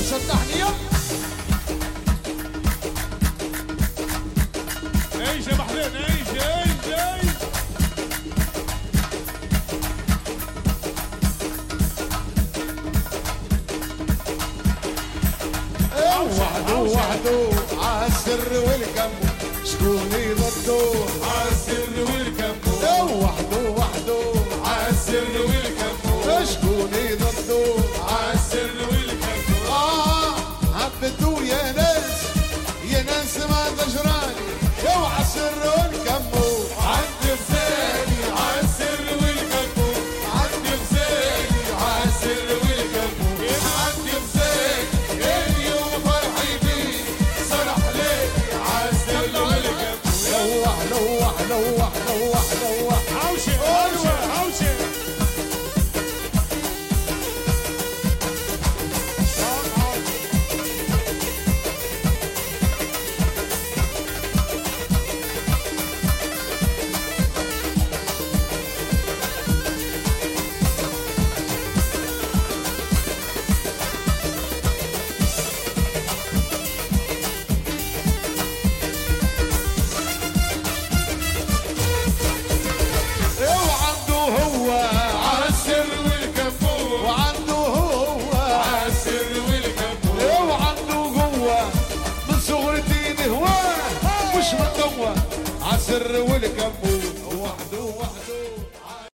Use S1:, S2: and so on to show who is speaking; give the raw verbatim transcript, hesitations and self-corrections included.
S1: شو التحنية؟
S2: عيش يا محلين عيش عيش عيش.
S1: وحده وحده عالسر والكم شكوني ضده
S2: عالسر والكم
S1: وحده وحده
S2: عالسر والكم
S1: شكوني ضده
S2: عالسر والكم.
S1: اه هبدو يا ناس يا ناس ما تجراني اوعى السر والكم
S2: عندي بزاني عالسر والكم عندي بزاني عالسر والكم عندي بزاني اليوم فرحي بيه صرح ليلي عالسر والكم.
S1: لوح لوح لوح لوح لوح
S2: عوشة عوشة عوشة.
S1: عالسر والكم